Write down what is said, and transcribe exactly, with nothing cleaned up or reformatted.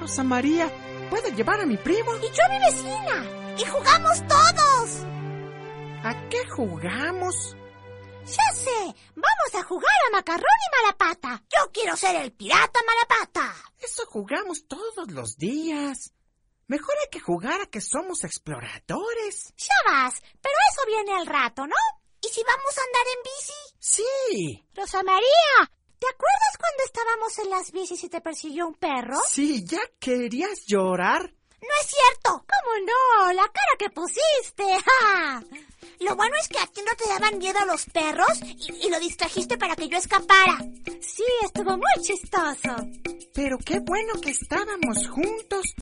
Rosa María. ¿Puedo llevar a mi primo? Y yo a mi vecina. Y jugamos todos. ¿A qué jugamos? Ya sé, vamos a jugar a Macarrón y Malapata. Yo quiero ser el pirata Malapata. Eso jugamos todos los días. Mejor hay que jugar a que somos exploradores. Ya vas, pero eso viene al rato, ¿no? ¿Y si vamos a andar en bici? Sí. Rosa María, ¿te acuerdas cuando estábamos en las bicis y te persiguió un perro? Sí, ¿ya querías llorar? No es cierto. ¿Cómo no? La cara que pusiste. ¡Ja! Lo bueno es que a ti no te daban miedo los perros y, y lo distrajiste para que yo escapara. Sí, estuvo muy chistoso. Pero qué bueno que estábamos juntos.